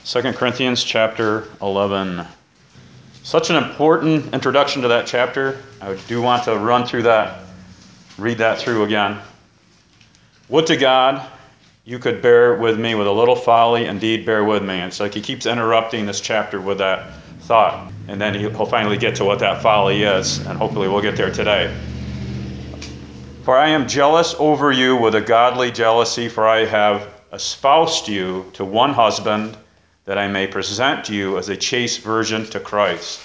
2 Corinthians chapter 11. Such an important introduction to that chapter. I do want to run through that, read that through again. Would to God you could bear with me with a little folly, indeed bear with me. It's like he keeps interrupting this chapter with that thought, and then he'll finally get to what that folly is, and hopefully we'll get there today. For I am jealous over you with a godly jealousy, for I have espoused you to one husband, that I may present you as a chaste virgin to Christ.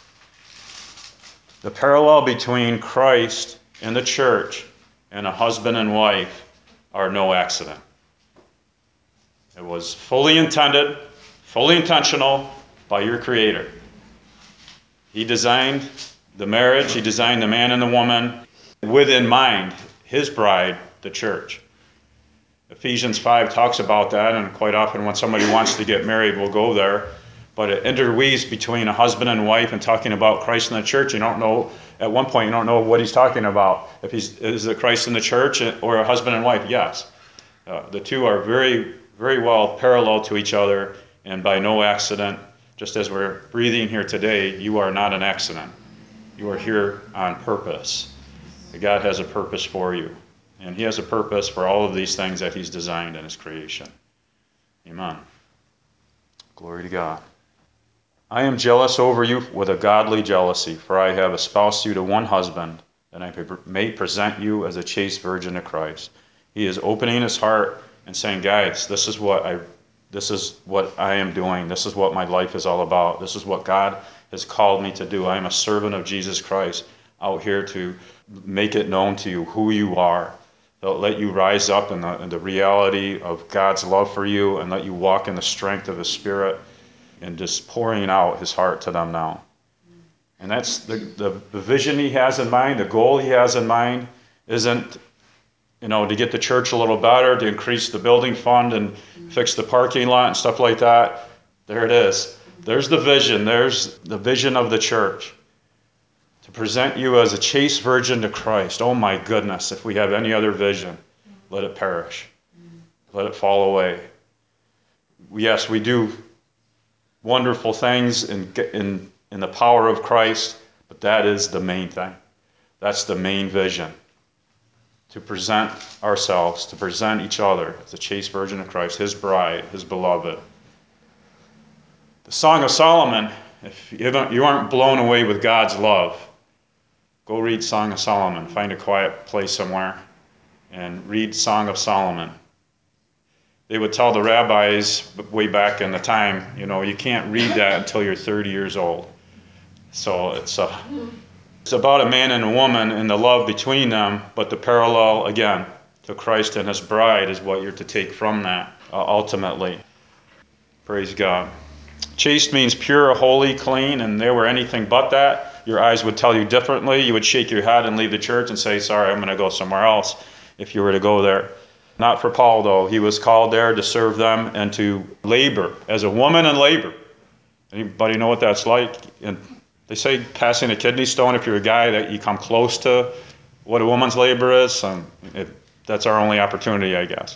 The parallel between Christ and the church and a husband and wife are no accident. It was fully intended, fully intentional by your Creator. He designed the marriage, he designed the man and the woman with in mind his bride, the church. Ephesians 5 talks about that, and quite often when somebody wants to get married, we'll go there. But it interweaves between a husband and wife and talking about Christ and the church. You don't know, at one point, you don't know what he's talking about. Is it Christ and the church or a husband and wife? Yes. The two are very, very well parallel to each other, and by no accident. Just as we're breathing here today, you are not an accident. You are here on purpose. God has a purpose for you. And he has a purpose for all of these things that he's designed in his creation. Amen. Glory to God. I am jealous over you with a godly jealousy, for I have espoused you to one husband, that I may present you as a chaste virgin to Christ. He is opening his heart and saying, guys, this is what I am doing. This is what my life is all about. This is what God has called me to do. I am a servant of Jesus Christ, out here to make it known to you who you are. They'll let you rise up in the reality of God's love for you, and let you walk in the strength of his Spirit, and just pouring out his heart to them now. And that's the vision he has in mind, the goal he has in mind isn't, to get the church a little better, to increase the building fund and fix the parking lot and stuff like that. There it is. There's the vision. There's the vision of the church. To present you as a chaste virgin to Christ. Oh my goodness, if we have any other vision, let it perish. Let it fall away. Yes, we do wonderful things in the power of Christ, but that is the main thing. That's the main vision. To present ourselves, to present each other as a chaste virgin of Christ, his bride, his beloved. The Song of Solomon, if you aren't blown away with God's love, go read Song of Solomon. Find a quiet place somewhere and read Song of Solomon. They would tell the rabbis way back in the time, you can't read that until you're 30 years old. So it's about a man and a woman and the love between them, but the parallel, again, to Christ and his bride is what you're to take from that, ultimately. Praise God. Chaste means pure, holy, clean, and they were anything but that. Your eyes would tell you differently. You would shake your head and leave the church and say, sorry, I'm going to go somewhere else, if you were to go there. Not for Paul, though. He was called there to serve them and to labor, as a woman in labor. Anybody know what that's like? And they say passing a kidney stone, if you're a guy, that you come close to what a woman's labor is. That's our only opportunity, I guess.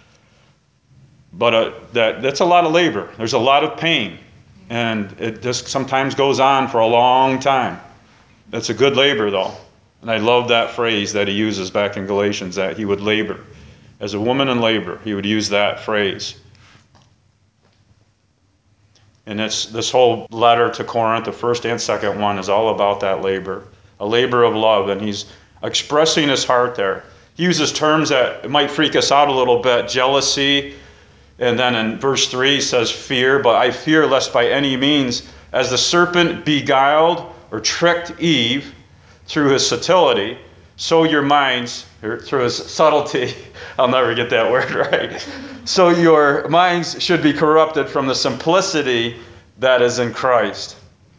But that's a lot of labor. There's a lot of pain. And it just sometimes goes on for a long time. That's a good labor, though. And I love that phrase that he uses back in Galatians, that he would labor. As a woman in labor, he would use that phrase. And this whole letter to Corinth, the first and second one, is all about that labor. A labor of love. And he's expressing his heart there. He uses terms that might freak us out a little bit. Jealousy. And then in verse 3 he says fear. But I fear lest by any means, as the serpent beguiled or tricked Eve through his subtlety, so your minds, through his subtlety, I'll never get that word right. So your minds should be corrupted from the simplicity that is in Christ.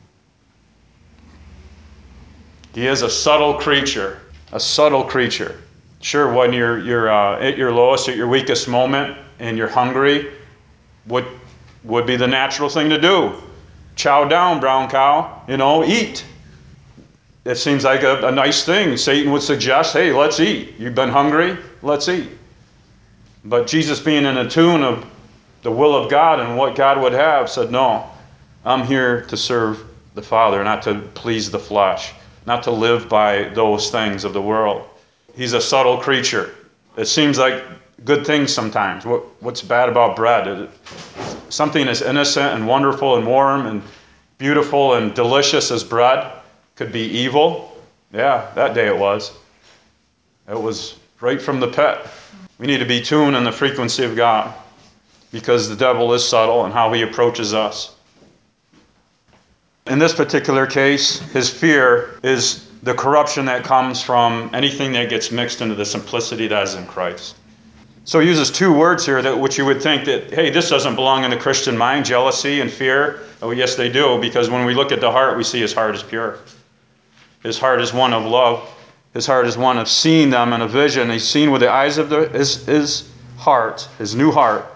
He is a subtle creature. A subtle creature. Sure, when you're at your lowest, at your weakest moment, and you're hungry, what would be the natural thing to do? Chow down, brown cow. Eat. It seems like a nice thing. Satan would suggest, hey, let's eat. You've been hungry? Let's eat. But Jesus, being in a tune of the will of God and what God would have, said, no, I'm here to serve the Father, not to please the flesh, not to live by those things of the world. He's a subtle creature. It seems like good things sometimes. What's bad about bread? Something as innocent and wonderful and warm and beautiful and delicious as bread could be evil. Yeah, that day it was. It was right from the pit. We need to be tuned in the frequency of God, because the devil is subtle in how he approaches us. In this particular case, his fear is the corruption that comes from anything that gets mixed into the simplicity that is in Christ. So he uses two words here which you would think that, hey, this doesn't belong in the Christian mind, jealousy and fear. Oh, yes, they do, because when we look at the heart, we see his heart is pure. His heart is one of love. His heart is one of seeing them in a vision. He's seen with the eyes of his heart, his new heart.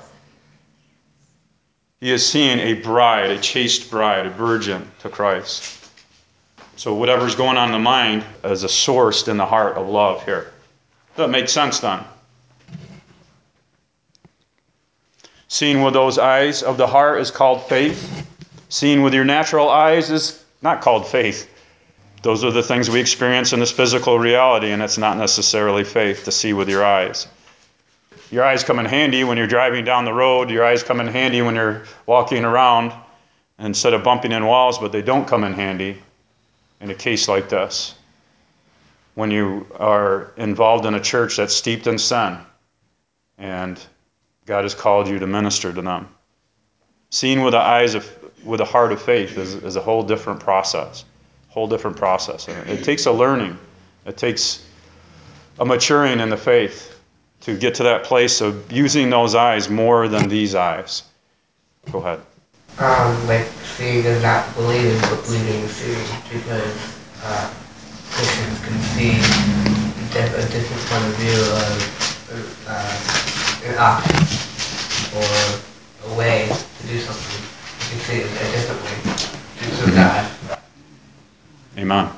He is seeing a bride, a chaste bride, a virgin to Christ. So whatever's going on in the mind is a source in the heart of love here. That makes sense then. Seeing with those eyes of the heart is called faith. Seeing with your natural eyes is not called faith. Those are the things we experience in this physical reality, and it's not necessarily faith to see with your eyes. Your eyes come in handy when you're driving down the road. Your eyes come in handy when you're walking around instead of bumping in walls, but they don't come in handy in a case like this. When you are involved in a church that's steeped in sin and God has called you to minister to them. Seeing with the eyes with a heart of faith is a whole different process. It takes a learning. It takes a maturing in the faith to get to that place of using those eyes more than these eyes. Go ahead. Like seeing is not believing, but believing is seeing, because Christians can see a different point of view of an option or a way to do something. You can see it a different way to God. Amen.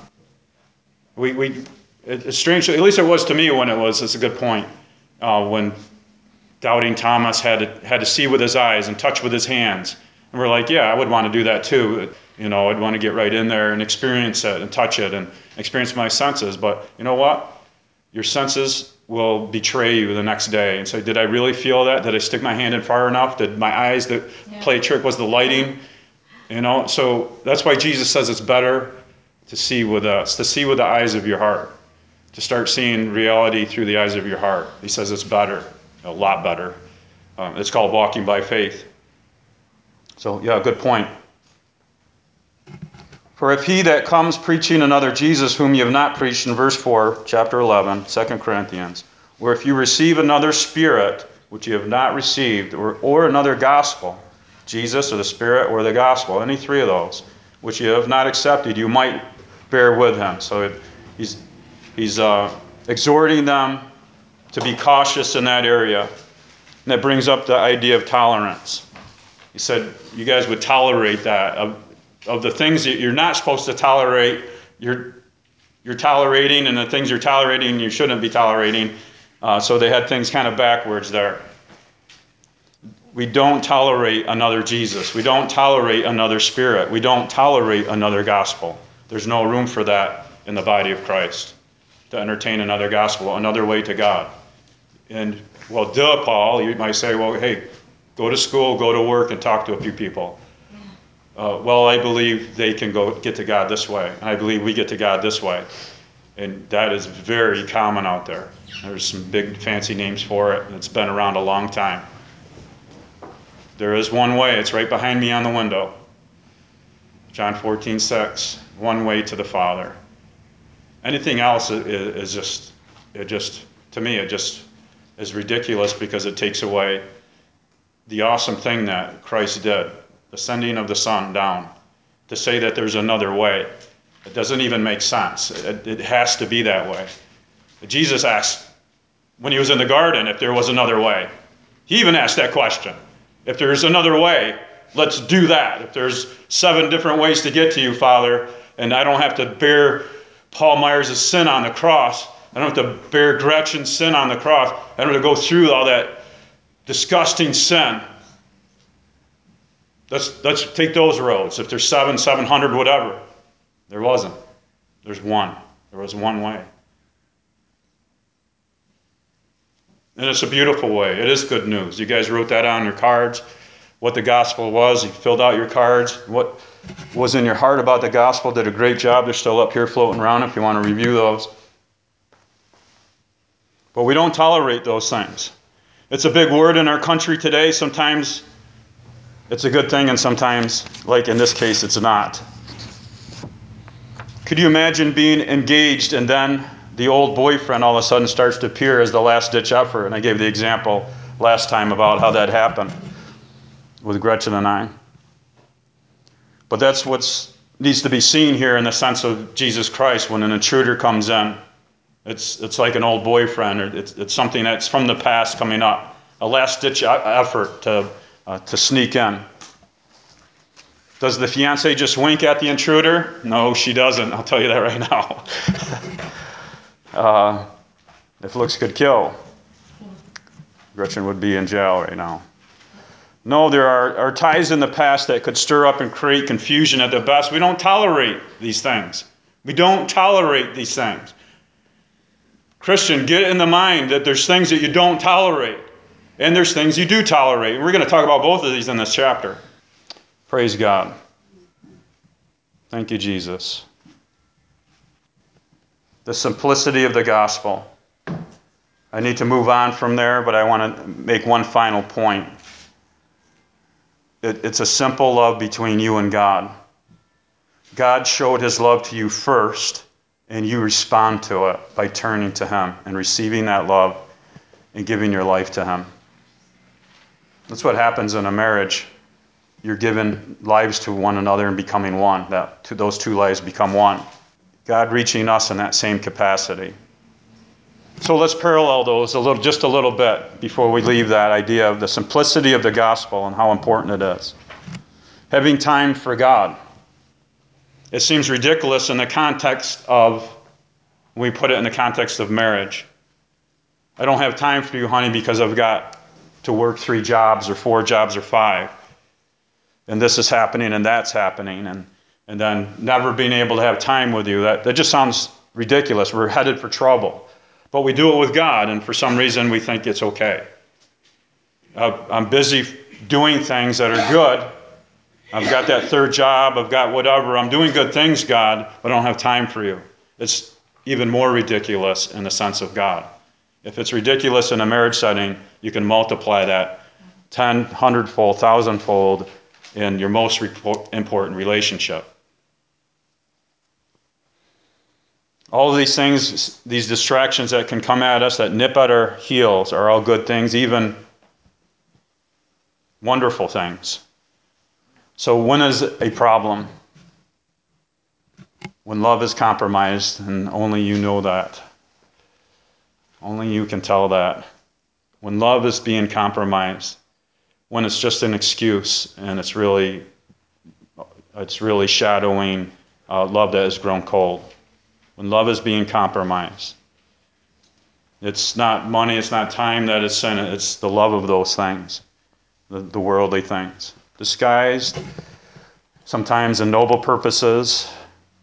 It's strange, at least it was to me when it's a good point, when doubting Thomas had to see with his eyes and touch with his hands. And we're like, yeah, I would want to do that too. I'd want to get right in there and experience it and touch it and experience my senses. But you know what? Your senses will betray you the next day and say, did I really feel that? Did I stick my hand in far enough? Did my eyes that play a trick? Was the lighting? So that's why Jesus says it's better to see with us, to see with the eyes of your heart, to start seeing reality through the eyes of your heart. He says it's better, a lot better. It's called walking by faith. So, yeah, good point. For if he that comes preaching another Jesus whom you have not preached, in verse 4, chapter 11, 2 Corinthians, or if you receive another spirit which you have not received, or another gospel, Jesus or the Spirit or the gospel, any three of those, which you have not accepted, you might bear with him. So he's exhorting them to be cautious in that area. And that brings up the idea of tolerance. He said, you guys would tolerate that. Of the things that you're not supposed to tolerate, you're tolerating, and the things you're tolerating, you shouldn't be tolerating. So they had things kind of backwards there. We don't tolerate another Jesus. We don't tolerate another spirit. We don't tolerate another gospel. There's no room for that in the body of Christ, to entertain another gospel, another way to God. And, well, duh, Paul, you might say, well, hey, go to school, go to work, and talk to a few people. Well, I believe they can get to God this way, and I believe we get to God this way. And that is very common out there. There's some big fancy names for it, and it's been around a long time. There is one way. It's right behind me on the window. John 14:6. One way to the Father. Anything else is just to me, it just is ridiculous, because it takes away the awesome thing that Christ did, the sending of the Son down, to say that there's another way. It doesn't even make sense. It has to be that way. Jesus asked, when he was in the garden, if there was another way. He even asked that question. If there's another way, let's do that. If there's 7 different ways to get to you, Father, and I don't have to bear Paul Myers' sin on the cross, I don't have to bear Gretchen's sin on the cross, I don't have to go through all that disgusting sin. Let's take those roads. If there's 700, whatever. There wasn't. There's one. There was one way. And it's a beautiful way. It is good news. You guys wrote that on your cards, what the gospel was. You filled out your cards. What was in your heart about the gospel. Did a great job. They're still up here floating around if you want to review those. But we don't tolerate those things. It's a big word in our country today. Sometimes it's a good thing, and sometimes, like in this case, it's not. Could you imagine being engaged and then the old boyfriend all of a sudden starts to appear as the last-ditch effort? And I gave the example last time about how that happened with Gretchen and I. But that's what needs to be seen here in the sense of Jesus Christ. When an intruder comes in, it's like an old boyfriend, or it's something that's from the past coming up, a last-ditch effort to sneak in. Does the fiancée just wink at the intruder? No, she doesn't. I'll tell you that right now. If looks could kill, Gretchen would be in jail right now. No, there are ties in the past that could stir up and create confusion at the best. We don't tolerate these things. We don't tolerate these things. Christian, get in the mind that there's things that you don't tolerate, and there's things you do tolerate. We're going to talk about both of these in this chapter. Praise God. Thank you, Jesus. The simplicity of the gospel. I need to move on from there, but I want to make one final point. It's a simple love between you and God. God showed his love to you first, and you respond to it by turning to him and receiving that love and giving your life to him. That's what happens in a marriage. You're giving lives to one another and becoming one. Those two lives become one. God reaching us in that same capacity. So let's parallel those just a little bit before we leave that idea of the simplicity of the gospel and how important it is. Having time for God. It seems ridiculous in the context of, when we put it in the context of marriage. I don't have time for you, honey, because I've got to work 3 jobs or 4 jobs or 5. And this is happening and that's happening. And then never being able to have time with you. That just sounds ridiculous. We're headed for trouble. But we do it with God, and for some reason we think it's okay. I'm busy doing things that are good. I've got that 3rd job. I've got whatever. I'm doing good things, God, but I don't have time for you. It's even more ridiculous in the sense of God. If it's ridiculous in a marriage setting, you can multiply that 10, 100-fold, 1,000-fold in your most important relationship. All of these things, these distractions that can come at us, that nip at our heels, are all good things, even wonderful things. So when is a problem? When love is compromised, and only you know that. Only you can tell that. When love is being compromised, when it's just an excuse, and it's really shadowing love that has grown cold. When love is being compromised. It's not money, it's not time that is in it, it's the love of those things, the worldly things. Disguised, sometimes in noble purposes.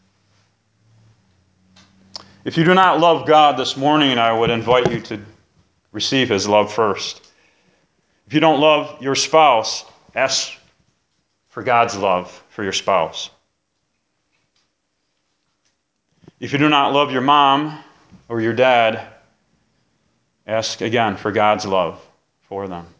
If you do not love God this morning, I would invite you to receive his love first. If you don't love your spouse, ask for God's love for your spouse. If you do not love your mom or your dad, ask again for God's love for them.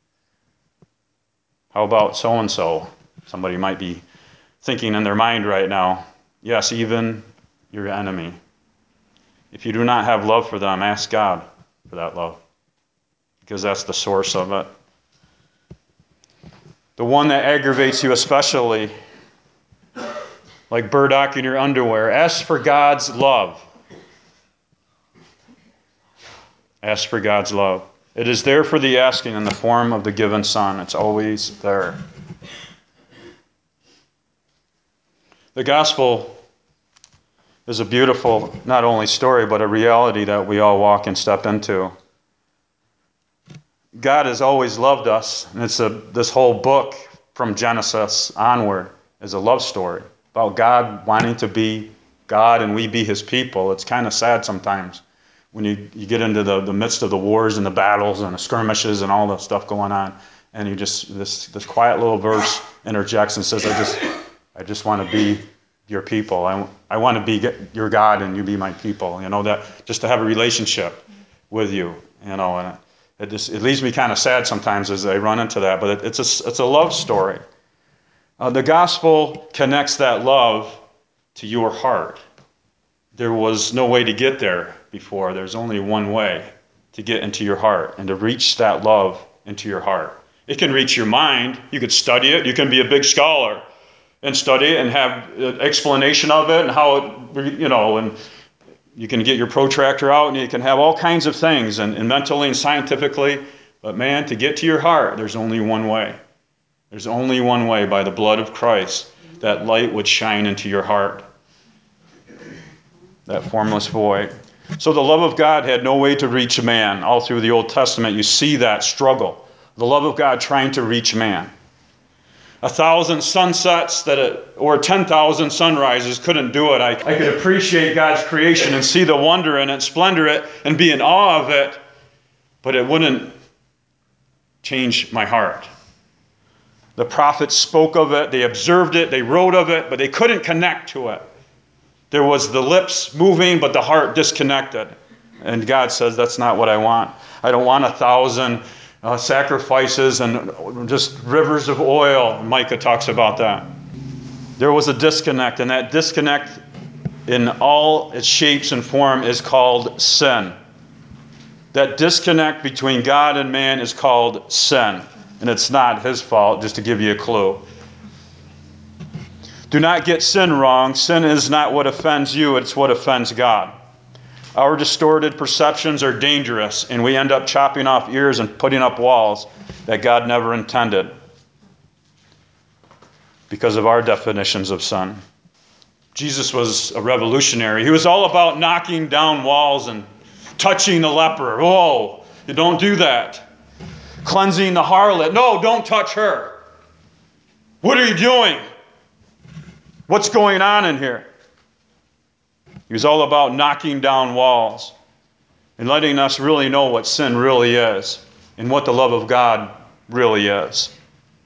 How about so-and-so? Somebody might be thinking in their mind right now, yes, even your enemy. If you do not have love for them, ask God for that love, because that's the source of it. The one that aggravates you especially, like burdock in your underwear, ask for God's love. Ask for God's love. It is there for the asking in the form of the given Son. It's always there. The gospel is a beautiful, not only story, but a reality that we all walk and step into. God has always loved us, and it's this whole book from Genesis onward is a love story about God wanting to be God and we be his people. It's kind of sad sometimes when you get into the midst of the wars and the battles and the skirmishes and all the stuff going on, and you just, this quiet little verse interjects and says, I just want to be your people. I want to be your God and you be my people. That just to have a relationship with you, and it leaves me kind of sad sometimes as I run into that, but it's a love story. The gospel connects that love to your heart. There was no way to get there before. There's only one way to get into your heart and to reach that love into your heart. It can reach your mind. You could study it. You can be a big scholar and study it and have an explanation of it and how it, and you can get your protractor out and you can have all kinds of things and mentally and scientifically. But man, to get to your heart, there's only one way. There's only one way, by the blood of Christ, that light would shine into your heart. That formless void. So the love of God had no way to reach man. All through the Old Testament, you see that struggle. The love of God trying to reach man. 1,000 sunsets or 10,000 sunrises couldn't do it. I could appreciate God's creation and see the wonder in it, splendor it, and be in awe of it, but it wouldn't change my heart. The prophets spoke of it, they observed it, they wrote of it, but they couldn't connect to it. There was the lips moving, but the heart disconnected. And God says, that's not what I want. I don't want 1,000 sacrifices and just rivers of oil. Micah talks about that. There was a disconnect, and that disconnect in all its shapes and form is called sin. That disconnect between God and man is called sin. And it's not his fault, just to give you a clue. Do not get sin wrong. Sin is not what offends you, it's what offends God. Our distorted perceptions are dangerous, and we end up chopping off ears and putting up walls that God never intended because of our definitions of sin. Jesus was a revolutionary. He was all about knocking down walls and touching the leper. Oh, you don't do that. Cleansing the harlot. No, don't touch her. What are you doing? What's going on in here? He was all about knocking down walls and letting us really know what sin really is and what the love of God really is.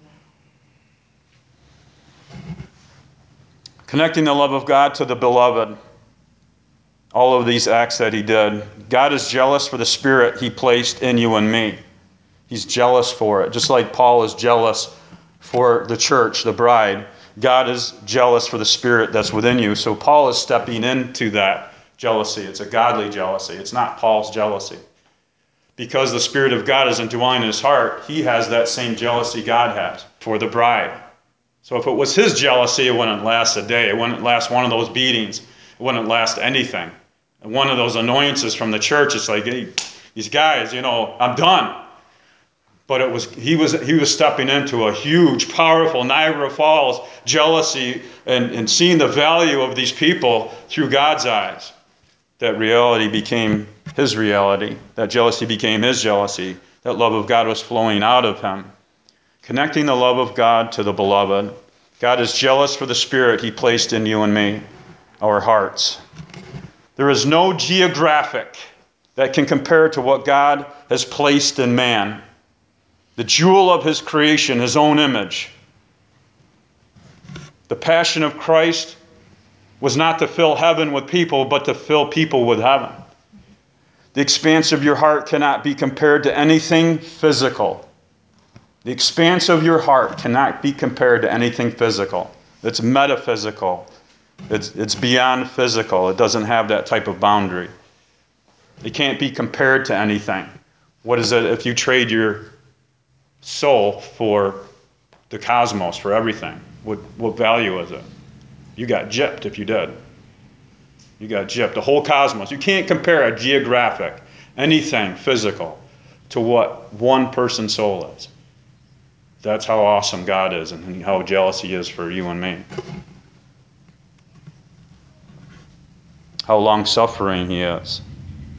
Connecting the love of God to the beloved. All of these acts that he did. God is jealous for the spirit he placed in you and me. He's jealous for it. Just like Paul is jealous for the church, the bride. God is jealous for the spirit that's within you. So Paul is stepping into that jealousy. It's a godly jealousy. It's not Paul's jealousy. Because the Spirit of God is indwelling in his heart, he has that same jealousy God has for the bride. So if it was his jealousy, it wouldn't last a day. It wouldn't last one of those beatings. It wouldn't last anything. And one of those annoyances from the church, it's like, hey, these guys, I'm done. But he was stepping into a huge, powerful Niagara Falls jealousy and seeing the value of these people through God's eyes. That reality became his reality. That jealousy became his jealousy. That love of God was flowing out of him. Connecting the love of God to the beloved. God is jealous for the spirit he placed in you and me, our hearts. There is no geographic that can compare to what God has placed in man. The jewel of his creation, his own image. The passion of Christ was not to fill heaven with people, but to fill people with heaven. The expanse of your heart cannot be compared to anything physical. The expanse of your heart cannot be compared to anything physical. It's metaphysical. It's beyond physical. It doesn't have that type of boundary. It can't be compared to anything. What is it if you trade your soul for the cosmos, for everything? What value is it? You got gypped if you did. You got gypped. The whole cosmos. You can't compare a geographic, anything physical, to what one person's soul is. That's how awesome God is and how jealous he is for you and me. How long-suffering he is.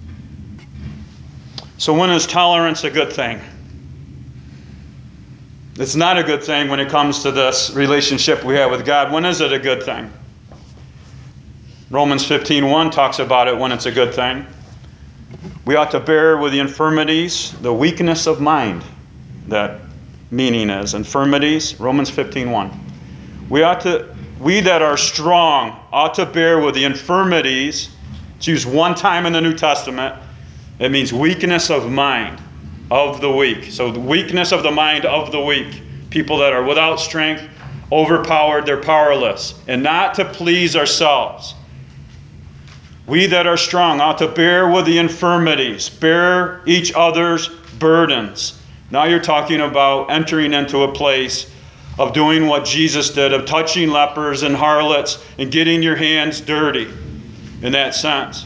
So when is tolerance a good thing? It's not a good thing when it comes to this relationship we have with God. When is it a good thing? Romans 15:1 talks about it when it's a good thing. We ought to bear with the infirmities, the weakness of mind. That meaning is infirmities, Romans 15:1. We that are strong ought to bear with the infirmities. It's used one time in the New Testament. It means weakness of mind of the weak. So the weakness of the mind of the weak. People that are without strength, overpowered, they're powerless. And not to please ourselves. We that are strong ought to bear with the infirmities, bear each other's burdens. Now you're talking about entering into a place of doing what Jesus did, of touching lepers and harlots and getting your hands dirty in that sense.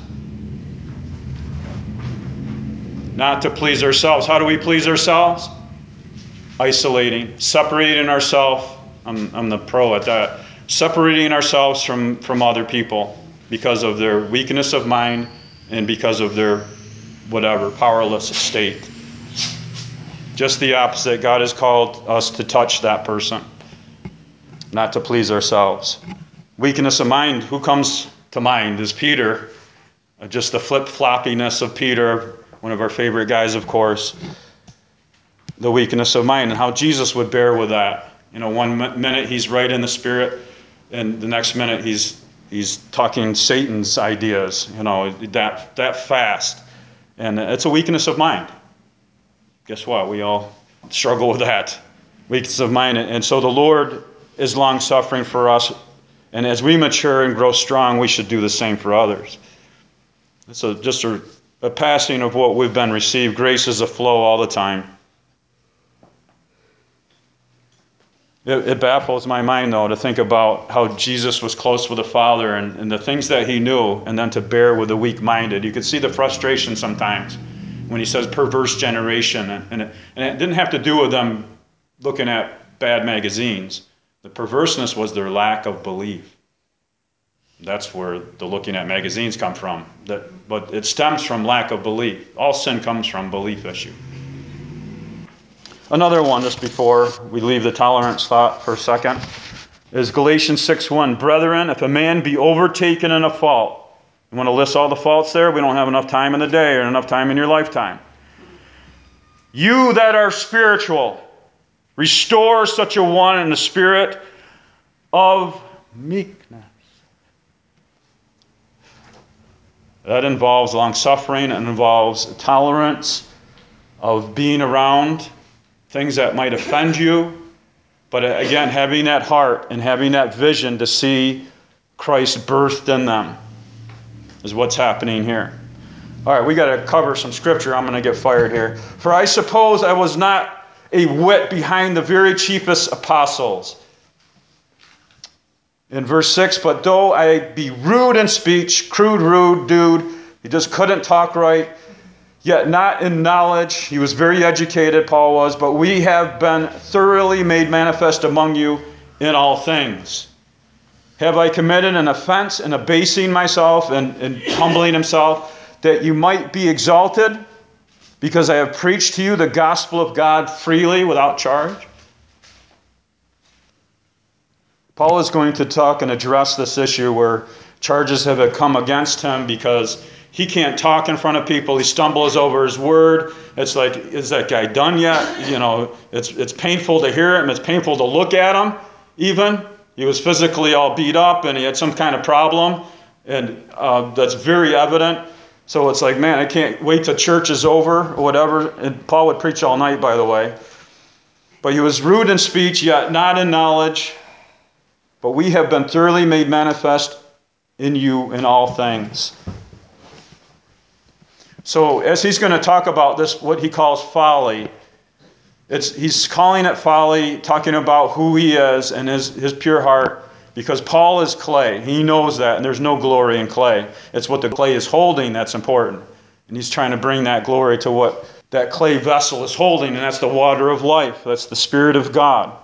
Not to please ourselves. How do we please ourselves? Isolating, separating ourselves. I'm the pro at that. Separating ourselves from other people because of their weakness of mind and because of their whatever, powerless state. Just the opposite. God has called us to touch that person, not to please ourselves. Weakness of mind, who comes to mind is Peter. Just the flip-floppiness of Peter, one of our favorite guys, of course. The weakness of mind and how Jesus would bear with that. You know, one minute he's right in the Spirit, and the next minute he's talking Satan's ideas, you know, that fast. And it's a weakness of mind. Guess what? We all struggle with that. Weakness of mind. And so the Lord is long-suffering for us. And as we mature and grow strong, we should do the same for others. It's just a passing of what we've been received. Grace is a flow all the time. It baffles my mind, though, to think about how Jesus was close with the Father and the things that he knew, and then to bear with the weak-minded. You could see the frustration sometimes when he says perverse generation. And it didn't have to do with them looking at bad magazines. The perverseness was their lack of belief. That's where the looking at magazines come from. But it stems from lack of belief. All sin comes from belief issue. Another one, just before we leave the tolerance thought for a second, is Galatians 6:1. Brethren, if a man be overtaken in a fault, you want to list all the faults there? We don't have enough time in the day or enough time in your lifetime. You that are spiritual, restore such a one in the spirit of meekness. That involves long-suffering. It involves tolerance of being around things that might offend you. But again, having that heart and having that vision to see Christ birthed in them is what's happening here. All right, we got to cover some scripture. I'm going to get fired here. For I suppose I was not a whit behind the very chiefest apostles. In verse 6, but though I be rude in speech, crude, rude dude, he just couldn't talk right, yet not in knowledge. He was very educated, Paul was, but we have been thoroughly made manifest among you in all things. Have I committed an offense in abasing myself and humbling himself, that you might be exalted, because I have preached to you the gospel of God freely without charge? Paul is going to talk and address this issue where charges have come against him because he can't talk in front of people. He stumbles over his word. It's like, is that guy done yet? You know, it's painful to hear him. It's painful to look at him even. He was physically all beat up and he had some kind of problem. And that's very evident. So it's like, man, I can't wait till church is over or whatever. And Paul would preach all night, by the way. But he was rude in speech, yet not in knowledge. But we have been thoroughly made manifest in you in all things. So as he's going to talk about this, what he calls folly, he's calling it folly, talking about who he is and his pure heart, because Paul is clay. He knows that, and there's no glory in clay. It's what the clay is holding that's important. And he's trying to bring that glory to what that clay vessel is holding, and that's the water of life. That's the Spirit of God.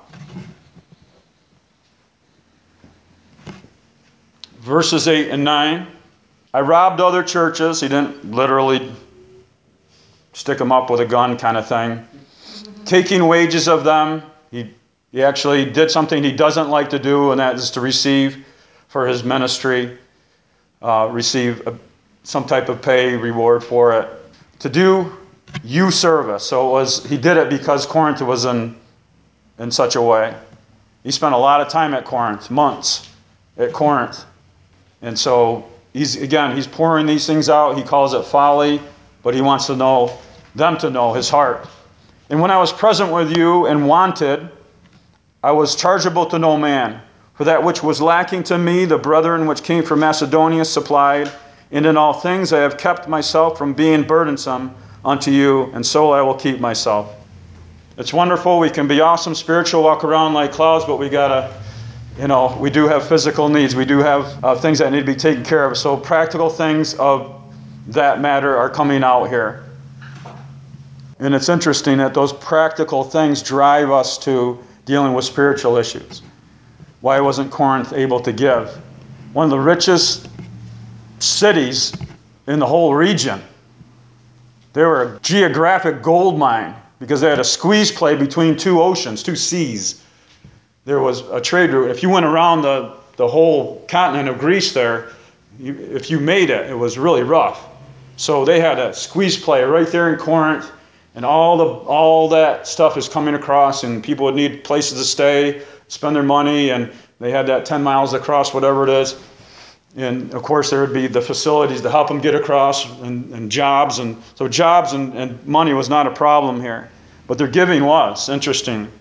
Verses 8 and 9. I robbed other churches. He didn't literally stick them up with a gun kind of thing. Taking wages of them, He actually did something he doesn't like to do, and that is to receive for his ministry, receive some type of pay, reward for it, to do you service. So he did it because Corinth was in such a way. He spent a lot of time at Corinth, months at Corinth. And so he's pouring these things out. He calls it folly, but he wants them to know his heart. And when I was present with you and wanted, I was chargeable to no man. For that which was lacking to me, the brethren which came from Macedonia supplied, and in all things I have kept myself from being burdensome unto you, and so I will keep myself. It's wonderful. We can be awesome spiritual, walk around like clouds, but we do have physical needs. We do have things that need to be taken care of. So practical things of that matter are coming out here. And it's interesting that those practical things drive us to dealing with spiritual issues. Why wasn't Corinth able to give? One of the richest cities in the whole region. They were a geographic gold mine because they had a squeeze play between two oceans, two seas. There was a trade route. If you went around the whole continent of Greece there, if you made it, it was really rough. So they had a squeeze play right there in Corinth, and all that stuff is coming across, and people would need places to stay, spend their money, and they had that 10 miles across, whatever it is. And of course, there would be the facilities to help them get across, and jobs. And so jobs and money was not a problem here. But their giving was. Interesting.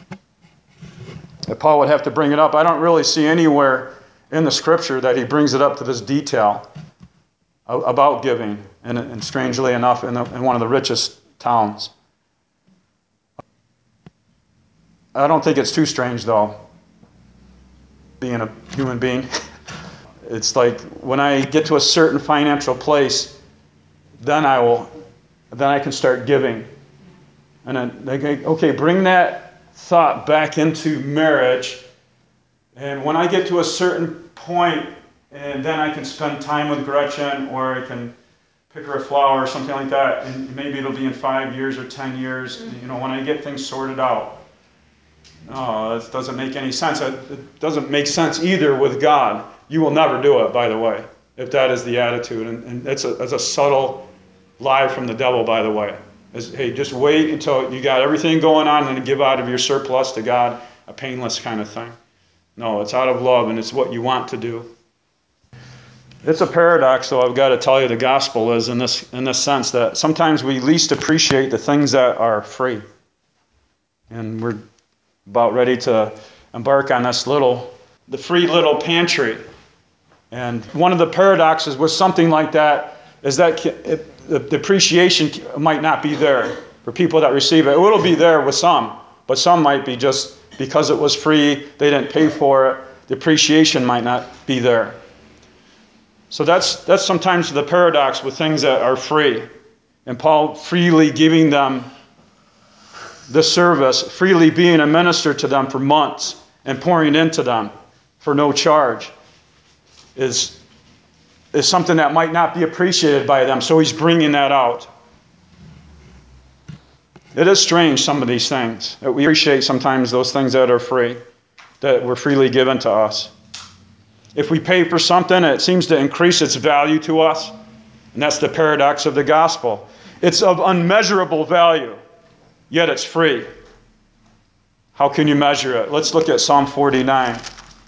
Paul would have to bring it up. I don't really see anywhere in the scripture that he brings it up to this detail about giving. And strangely enough, in one of the richest towns. I don't think it's too strange, though, being a human being. It's like when I get to a certain financial place, then I can start giving. And then they go, okay, bring that thought back into marriage. And when I get to a certain point, and then I can spend time with Gretchen, or I can pick her a flower or something like that, and maybe it'll be in 5 years or 10 years, when I get things sorted out. No, this doesn't make any sense. It doesn't make sense either with God. You will never do it, by the way, if that is the attitude. And it's a subtle lie from the devil, by the way. Hey, just wait until you got everything going on and then give out of your surplus to God, a painless kind of thing. No, it's out of love, and it's what you want to do. It's a paradox, though, I've got to tell you, the gospel is in this sense that sometimes we least appreciate the things that are free. And we're about ready to embark on the free little pantry. And one of the paradoxes with something like that is that the appreciation might not be there for people that receive it. It will be there with some, but some might be just because it was free, they didn't pay for it, the appreciation might not be there. So that's sometimes the paradox with things that are free. And Paul freely giving them the service, freely being a minister to them for months and pouring into them for no charge is something that might not be appreciated by them. So he's bringing that out. It is strange, some of these things, that we appreciate sometimes those things that are free, that were freely given to us. If we pay for something, it seems to increase its value to us. And that's the paradox of the gospel. It's of unmeasurable value, yet it's free. How can you measure it? Let's look at Psalm 49.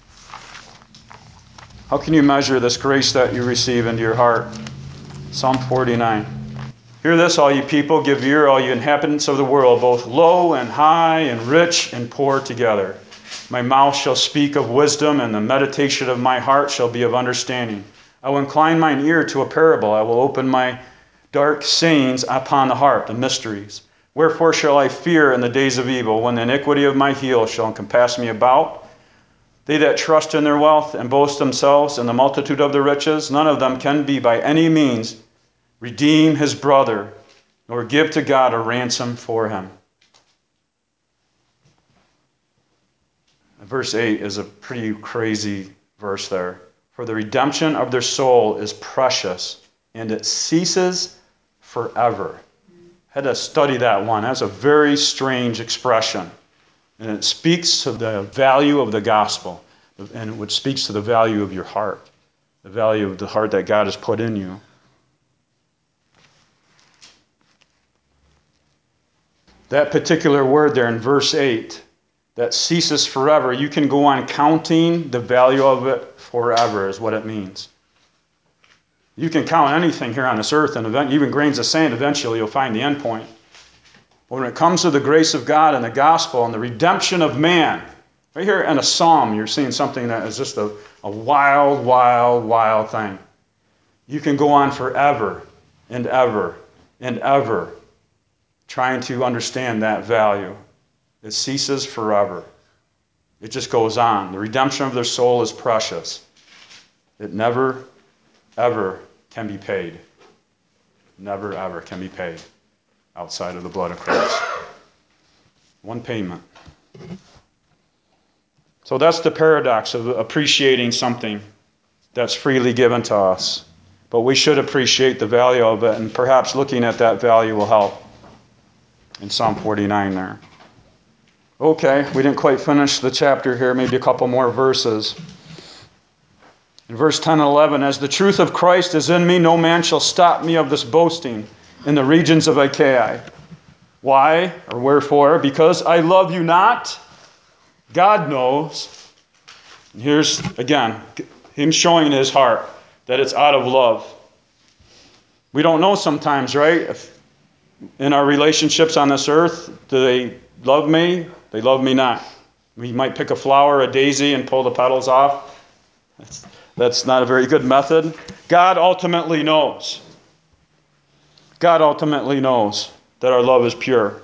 How can you measure this grace that you receive into your heart? Psalm 49. Hear this, all you people, give ear, all you inhabitants of the world, both low and high and rich and poor together. My mouth shall speak of wisdom, and the meditation of my heart shall be of understanding. I will incline mine ear to a parable. I will open my dark sayings upon the heart, the mysteries. Wherefore shall I fear in the days of evil, when the iniquity of my heel shall encompass me about? They that trust in their wealth and boast themselves in the multitude of their riches, none of them can be by any means redeem his brother, nor give to God a ransom for him. Verse 8 is a pretty crazy verse there. For the redemption of their soul is precious, and it ceases forever. I had to study that one. That's a very strange expression. And it speaks to the value of the gospel. And it speaks to the value of your heart. The value of the heart that God has put in you. That particular word there in verse 8, that ceases forever, you can go on counting the value of it forever is what it means. You can count anything here on this earth, and even grains of sand, eventually you'll find the end point. But when it comes to the grace of God and the gospel and the redemption of man, right here in a psalm, you're seeing something that is just a wild, wild, wild thing. You can go on forever and ever and ever trying to understand that value. It ceases forever. It just goes on. The redemption of their soul is precious. It never, ever can be paid. Never, ever can be paid outside of the blood of Christ. One payment. So that's the paradox of appreciating something that's freely given to us. But we should appreciate the value of it, and perhaps looking at that value will help. In Psalm 49 there. Okay, we didn't quite finish the chapter here, maybe a couple more verses. In verse 10 and 11, as the truth of Christ is in me, no man shall stop me of this boasting in the regions of Achaia. Why or wherefore? Because I love you not. God knows. And here's, again, him showing his heart that it's out of love. We don't know sometimes, right? If in our relationships on this earth, do they love me? They love me not. We might pick a flower, a daisy, and pull the petals off. That's not a very good method. God ultimately knows. God ultimately knows that our love is pure.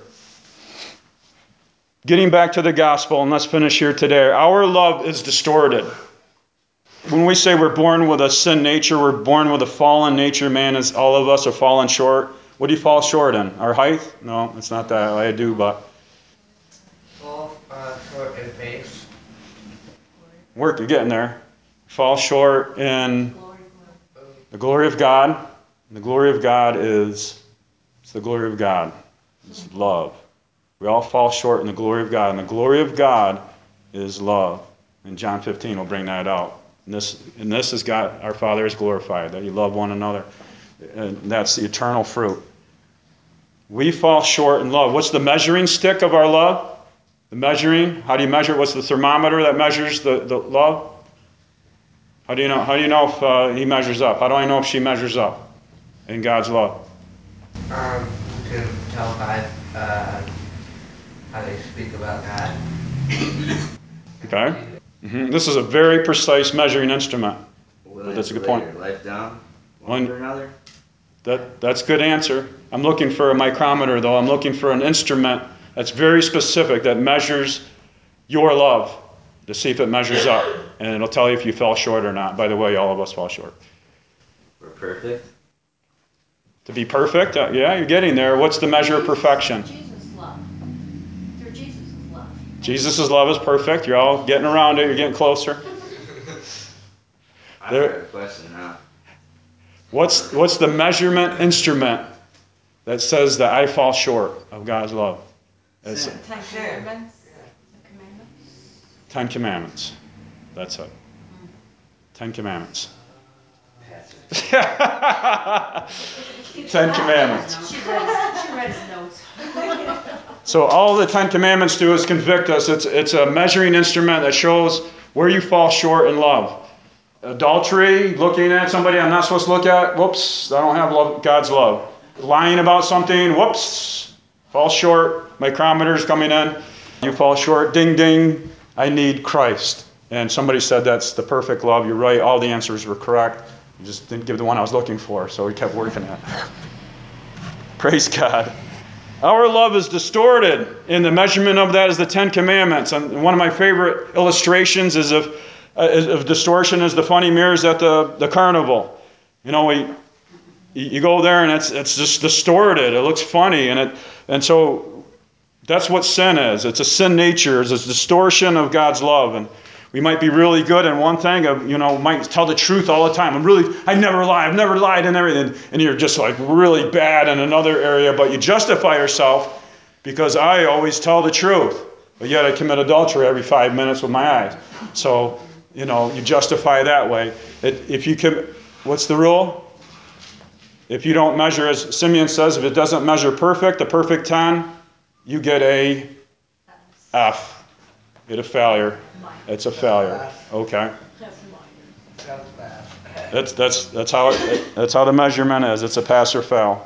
Getting back to the gospel, and let's finish here today. Our love is distorted. When we say we're born with a sin nature, we're born with a fallen nature, man, as all of us are fallen short. What do you fall short in? Our height? No, it's not that. I do, but... Fall short in faith. Work, you're getting there. Fall short in the glory of God. And the glory of God is... It's the glory of God. It's love. We all fall short in the glory of God. And the glory of God is love. In John 15, we'll bring that out. And this is God, our Father is glorified, that you love one another. And that's the eternal fruit. We fall short in love. What's the measuring stick of our love? The measuring. How do you measure? What's the thermometer that measures the love? How do you know? How do you know if he measures up? How do I know if she measures up in God's love? You can tell by how they speak about God. Okay. This is a very precise measuring instrument. That's a good point. Your life down one to another. That's a good answer. I'm looking for a micrometer, though. I'm looking for an instrument that's very specific that measures your love to see if it measures up. And it'll tell you if you fell short or not. By the way, all of us fall short. We're perfect. To be perfect? Yeah, you're getting there. What's the measure of perfection? Jesus' love. Through Jesus' love. Jesus' love is perfect. You're all getting around it. You're getting closer. I've got a question now. What's the measurement instrument that says that I fall short of God's love? It's Ten Commandments. The Commandments. 10 Commandments. That's it. 10 Commandments. 10 Commandments. She read his notes. So all the 10 Commandments do is convict us. It's a measuring instrument that shows where you fall short in love. Adultery, looking at somebody I'm not supposed to look at, whoops, I don't have God's love. Lying about something, whoops, fall short, micrometers coming in, you fall short, ding, ding, I need Christ. And somebody said that's the perfect love. You're right, all the answers were correct. You just didn't give the one I was looking for, so we kept working at it. Praise God. Our love is distorted, and the measurement of that is the 10 Commandments. And one of my favorite illustrations is of distortion is the funny mirrors at the carnival. You know, you go there and it's just distorted. It looks funny, and so that's what sin is. It's a sin nature. It's a distortion of God's love. And we might be really good in one thing, might tell the truth all the time. I never lie. I've never lied and everything. And you're just like really bad in another area, but you justify yourself because I always tell the truth. but yet I commit adultery every 5 minutes with my eyes. So, you justify that way. What's the rule? If you don't measure, as Simeon says, if it doesn't measure perfect, a perfect 10, you get a F. You get a failure. It's a failure. Okay. That's how the measurement is. It's a pass or fail.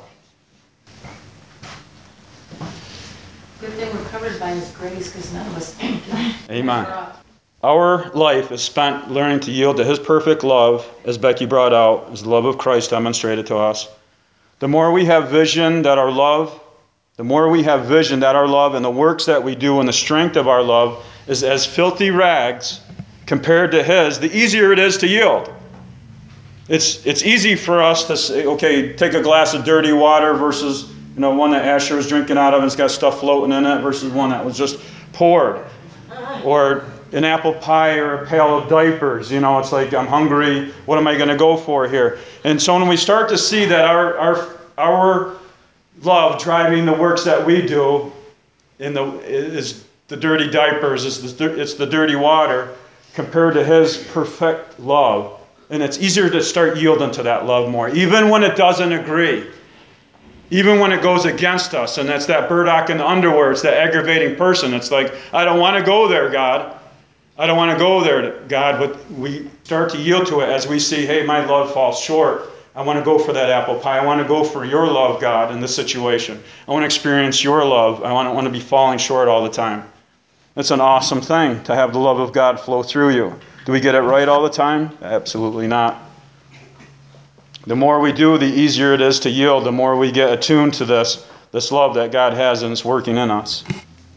Good thing we're covered by His grace, because none of us can do it. Amen. Our life is spent learning to yield to His perfect love, as Becky brought out, as the love of Christ demonstrated to us. The more we have vision that our love and the works that we do and the strength of our love is as filthy rags compared to His, the easier it is to yield. It's easy for us to say, okay, take a glass of dirty water versus one that Asher was drinking out of and it's got stuff floating in it versus one that was just poured. Or an apple pie or a pail of diapers. It's like, I'm hungry. What am I going to go for here? And so when we start to see that our love driving the works that we do is the dirty diapers, it's the dirty water compared to His perfect love. And it's easier to start yielding to that love more, even when it doesn't agree. Even when it goes against us, and that's that burdock in the underwear, it's that aggravating person. It's like, I don't want to go there, God. I don't want to go there, God. But we start to yield to it as we see, hey, my love falls short. I want to go for that apple pie. I want to go for your love, God, in this situation. I want to experience your love. I don't want to be falling short all the time. It's an awesome thing to have the love of God flow through you. Do we get it right all the time? Absolutely not. The more we do, the easier it is to yield. The more we get attuned to this love that God has and it's working in us.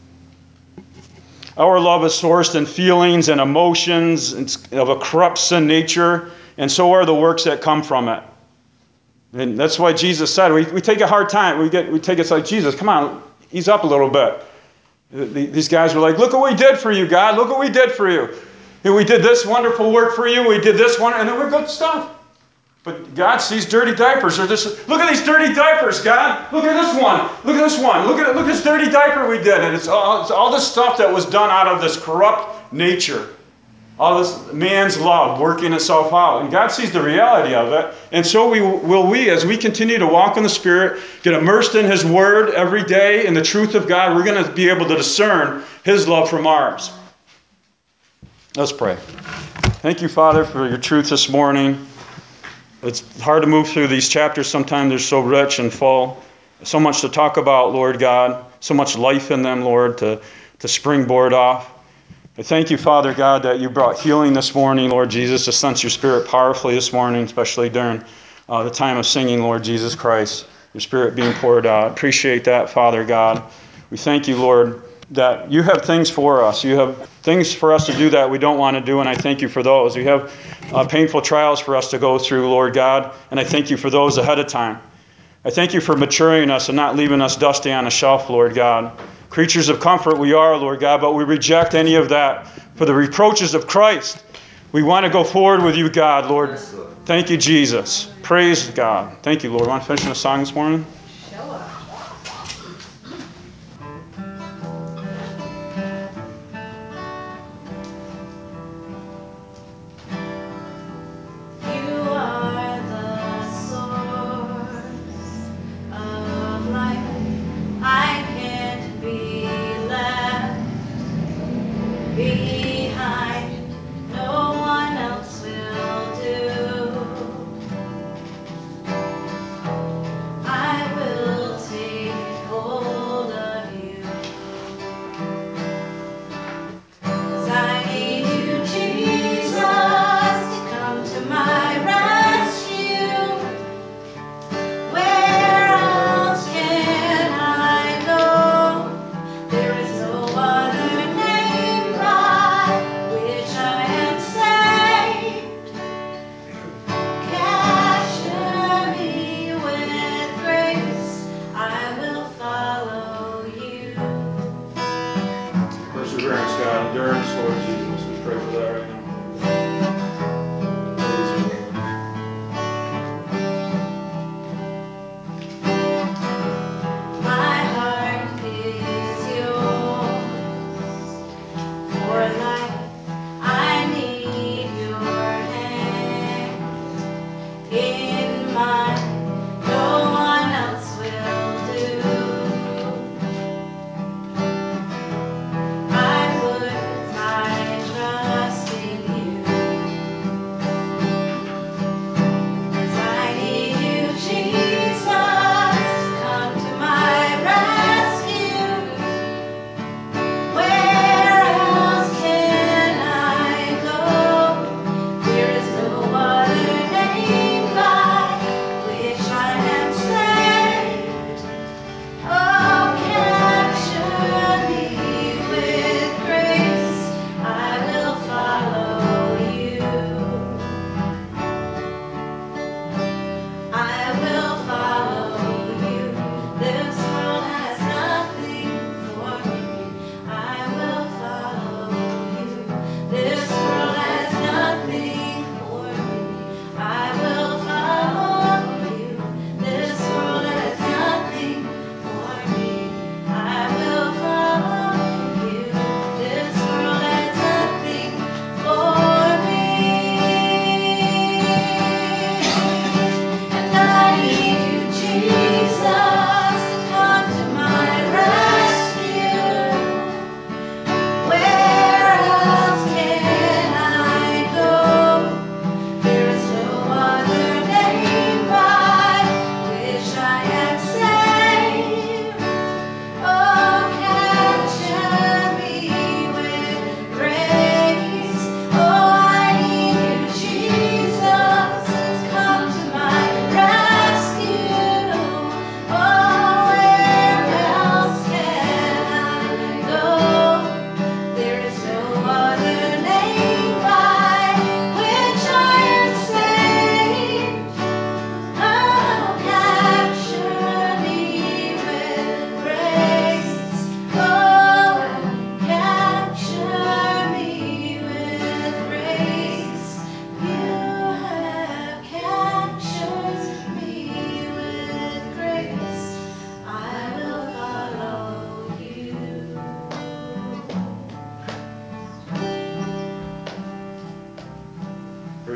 Our love is sourced in feelings and emotions of a corrupt sin nature, and so are the works that come from it. And that's why Jesus said, we take a hard time. We take it like, Jesus, come on, ease up a little bit. These guys were like, look what we did for you, God. Look what we did for you. And we did this wonderful work for you. We did this one, and then we're good stuff. But God sees dirty diapers. Look at these dirty diapers, God. Look at this one. Look at this one. Look at this dirty diaper we did. And it's all this stuff that was done out of this corrupt nature. All this man's love working itself out. And God sees the reality of it. And so will we, as we continue to walk in the Spirit, get immersed in His Word every day in the truth of God, we're going to be able to discern His love from ours. Let's pray. Thank you, Father, for your truth this morning. It's hard to move through these chapters. Sometimes they're so rich and full. So much to talk about, Lord God. So much life in them, Lord, to springboard off. I thank you, Father God, that you brought healing this morning, Lord Jesus, to sense your Spirit powerfully this morning, especially during the time of singing, Lord Jesus Christ, your Spirit being poured out. Appreciate that, Father God. We thank you, Lord, that you have things for us. You have things for us to do that we don't want to do, and I thank you for those. You have painful trials for us to go through, Lord God, and I thank you for those ahead of time. I thank you for maturing us and not leaving us dusty on a shelf, Lord God. Creatures of comfort we are, Lord God, but we reject any of that for the reproaches of Christ. We want to go forward with you, God, Lord. Thank you, Jesus. Praise God. Thank you, Lord. Want to finish a song this morning? I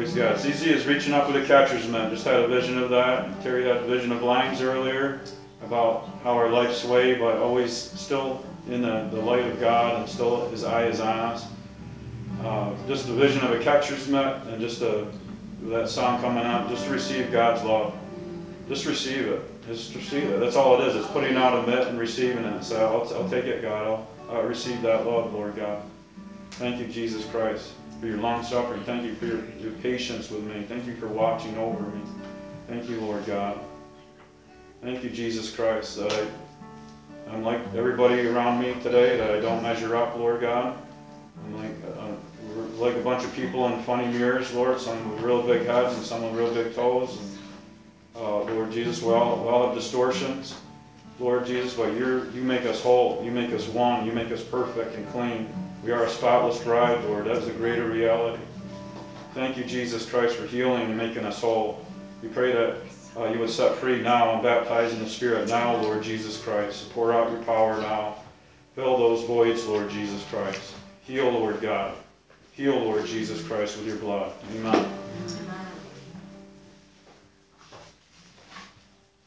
Praise God. It's easy as reaching up with a catcher's mitt. Just had a vision of that. Terry had a vision of lines earlier about how our life's way, but always still in the light of God and still His eye is on us. Just the vision of a catcher's mitt and just that song coming up, just to receive God's love. Just receive it. Just receive it. That's all it is. It's putting out a mitt and receiving it. So I'll take it, God. I'll receive that love, Lord God. Thank you, Jesus Christ, for your long suffering. Thank you for your patience with me. Thank you for watching over me. Thank you, Lord God. Thank you, Jesus Christ, that I'm like everybody around me today, that I don't measure up, Lord God. We're like a bunch of people in funny mirrors, Lord, some with real big heads and some with real big toes. And, Lord Jesus, we all have distortions, Lord Jesus, but you make us whole. You make us one. You make us perfect and clean. We are a spotless bride, Lord. That is a greater reality. Thank you, Jesus Christ, for healing and making us whole. We pray that you would set free now and baptize in the Spirit now, Lord Jesus Christ. Pour out your power now. Fill those voids, Lord Jesus Christ. Heal, Lord God. Heal, Lord Jesus Christ, with your blood. Amen.